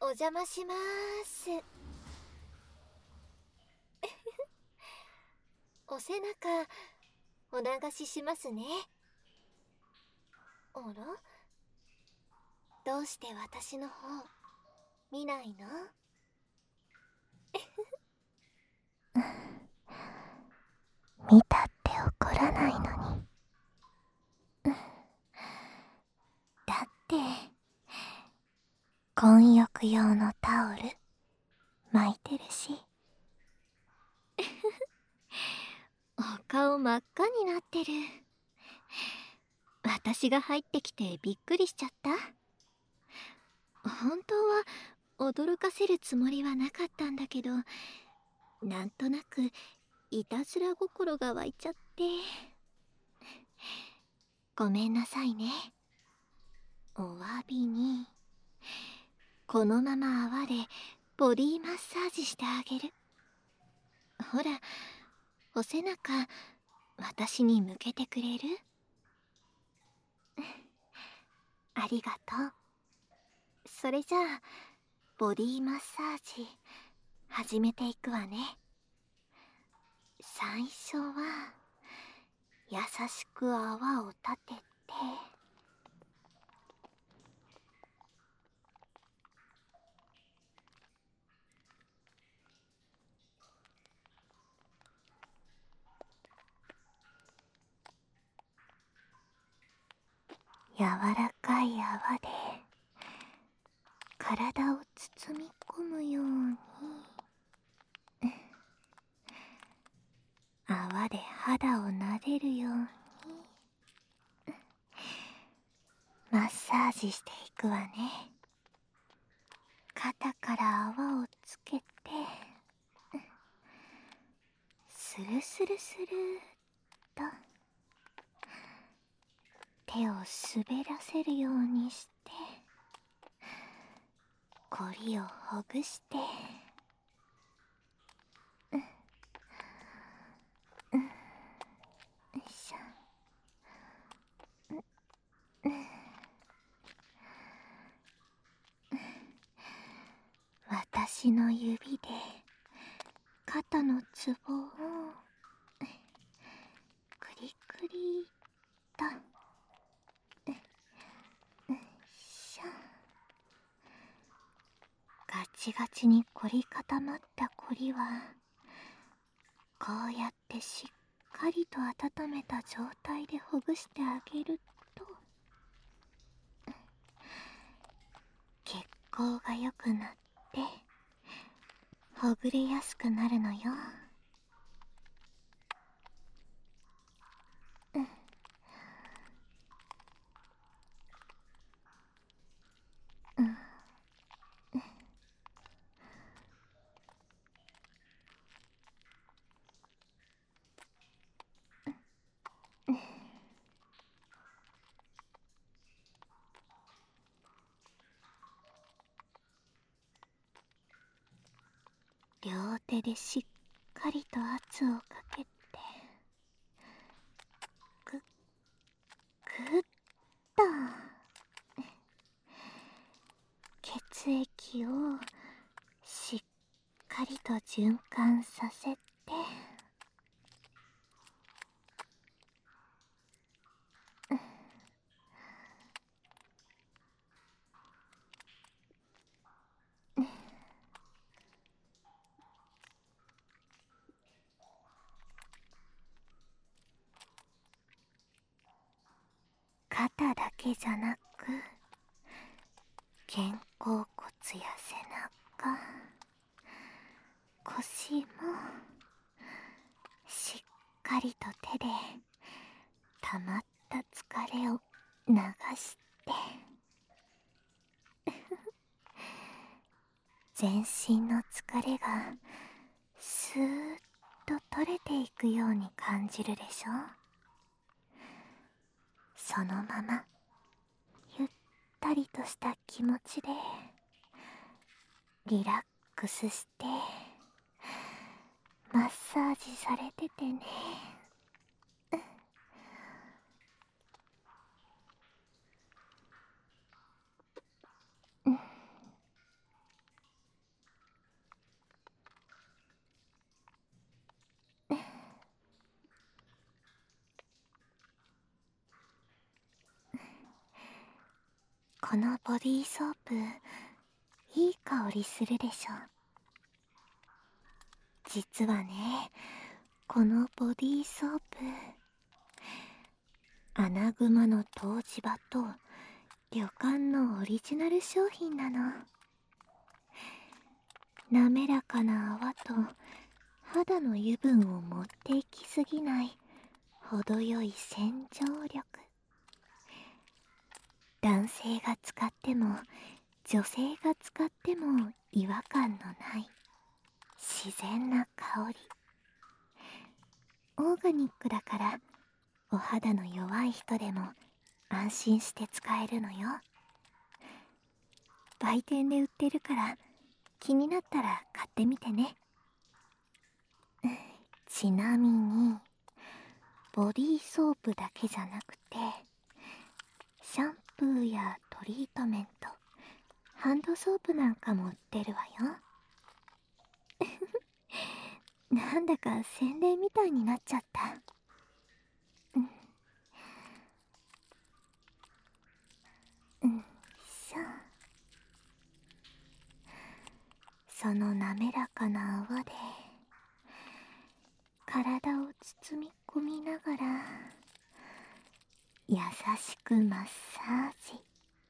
邪魔しまーす。お背中お流ししますね。あら、どうして私の方見ないの？ 見たって怒らないのに。だって混浴用のタオル巻いてるし。 お顔真っ赤になってる。私が入ってきてびっくりしちゃった。本当は驚かせるつもりはなかったんだけど、なんとなくいたずら心が湧いちゃって。ごめんなさいね。お詫びにこのまま泡でボディマッサージしてあげる。ほら、お背中私に向けてくれる？ありがとう。それじゃあボディマッサージ始めていくわね。最初は優しく泡を立てて、 柔らかい泡で体を包み込むように、泡で肌を撫でるようにマッサージしていくわね。肩から泡をつけて、スルスルスルっと手を滑らせるようにして、コリをほぐして、よいしょ。私の指で肩のツボをクリクリと、よいしょ。ガチガチに凝り固まったコリはこうやってしっかりと温めた状態でほぐしてあげると、血行が良くなってほぐれやすくなるのよ。両手でしっかりと圧をかけて、グッグッと血液をしっかりと循環させて、肩だけじゃなく肩甲骨や背中、腰もしっかりと手で溜まった疲れを流して、全身の疲れがスーッと取れていくように感じるでしょ。そのままゆったりとした気持ちでリラックスしてマッサージされててね。 このボディーソープ、いい香りするでしょ。実はね、このボディーソープ、アナグマの湯治場と旅館のオリジナル商品なの。滑らかな泡と肌の油分を持っていきすぎない程よい洗浄力。男性が使っても女性が使っても違和感のない自然な香り。オーガニックだからお肌の弱い人でも安心して使えるのよ。売店で売ってるから気になったら買ってみてね。ちなみにボディーソープだけじゃなくてシャンプーやトリートメント、ハンドソープなんかも売ってるわよ。なんだか宣伝みたいになっちゃった。しょ。その滑らかな泡で体を包み込みながら優しくマッサージ。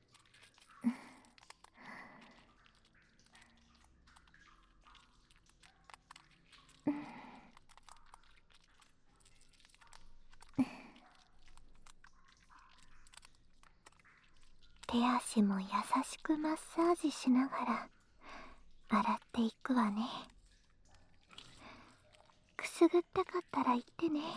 手足も優しくマッサージしながら洗っていくわね。くすぐったかったら言ってね。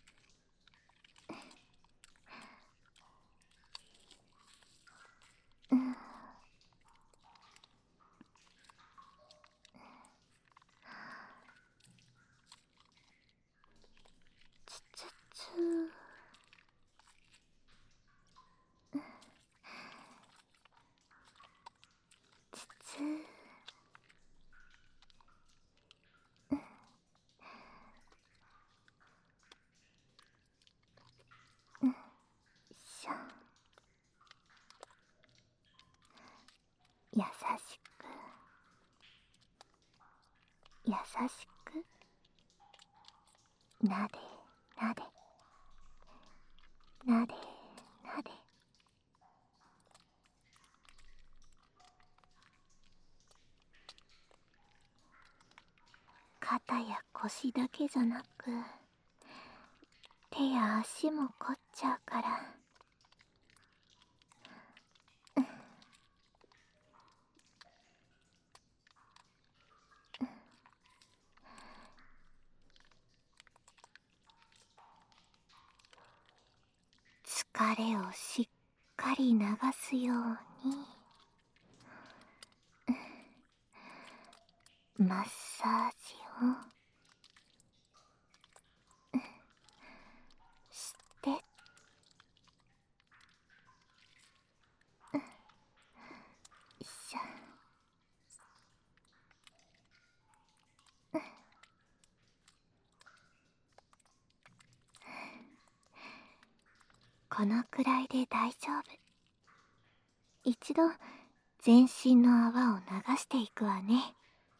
つつつつつ。しょ。優しく優しくなでなでなでなで。肩や腰だけじゃなく手や足も凝っちゃうから。疲れをしっかり流すようにマッサージをしてしょ。このくらいで大丈夫。一度全身の泡を流していくわね。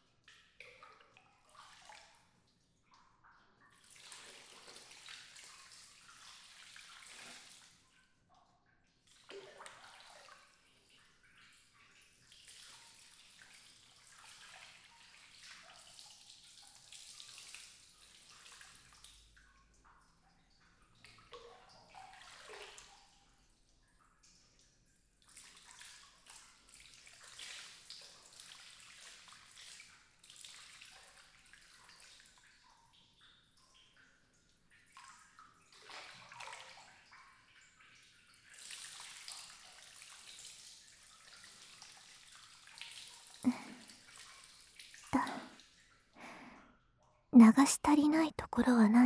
流し足りないところはない？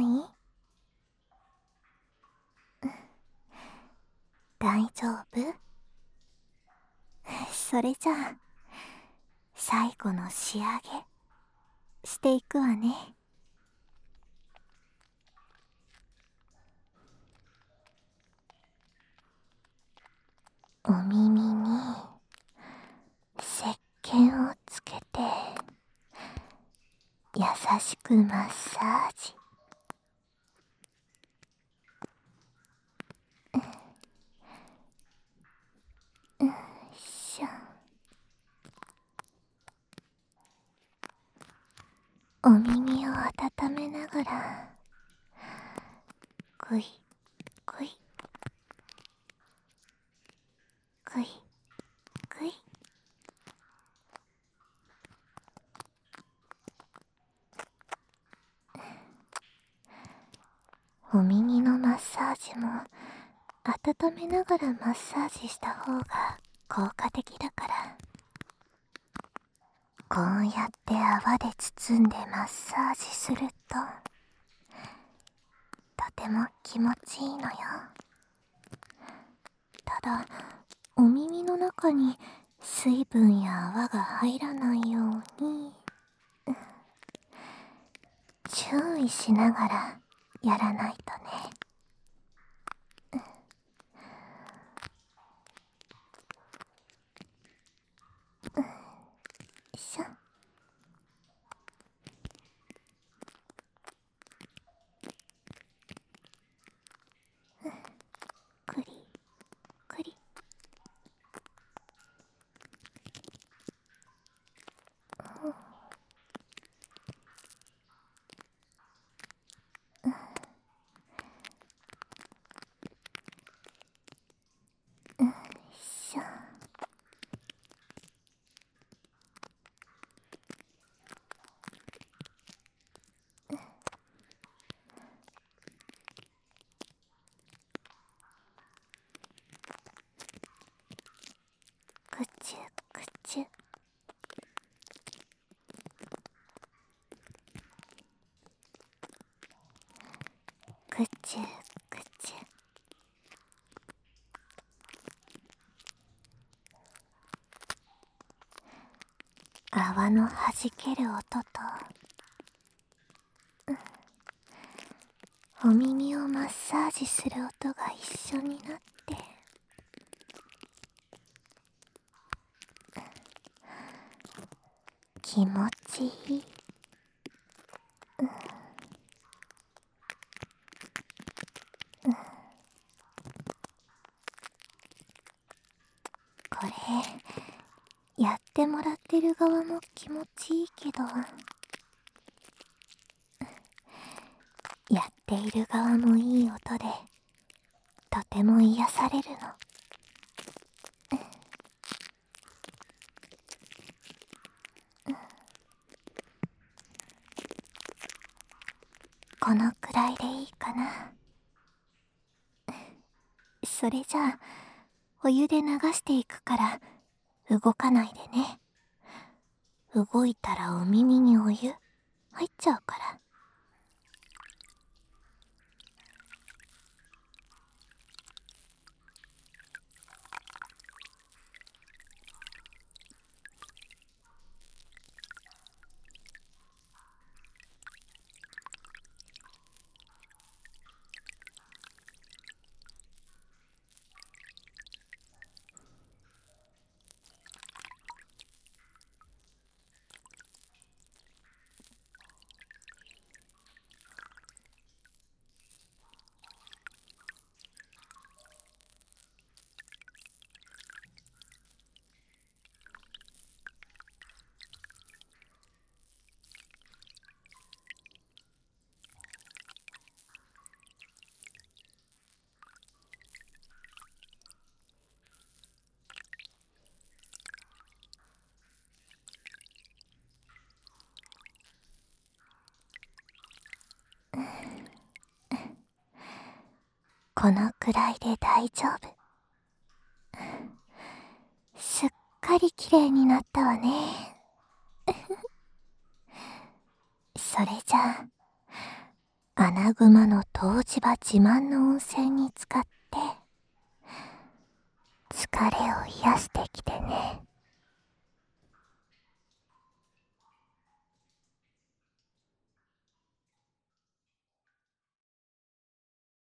大丈夫？それじゃあ最後の仕上げしていくわね。 お耳に石鹸をつけて優しくマッサージ。しょ。お耳を温めながらぐいぐいぐいぐい。お耳のマッサージも温めながらマッサージした方が効果的だから、こうやって泡で包んでマッサージするととても気持ちいいのよ。ただお耳の中に水分や泡が入らないように注意しながらやらないとね。しょ。くりくり。しょ。くちゅくちゅ。くちゅくちゅ。泡のはじける音とお耳をマッサージする音が一緒になって気持ちいい。これやってもらってる側も気持ちいいけど、やっている側もいい音でとても癒されるの。このくらいでいいかな。それじゃあお湯で流していくから動かないでね。動いたらお耳にお湯入っちゃうから。このくらいで大丈夫。すっかりきれいになったわね。それじゃあ穴熊の湯治場自慢の温泉に浸かって疲れを癒して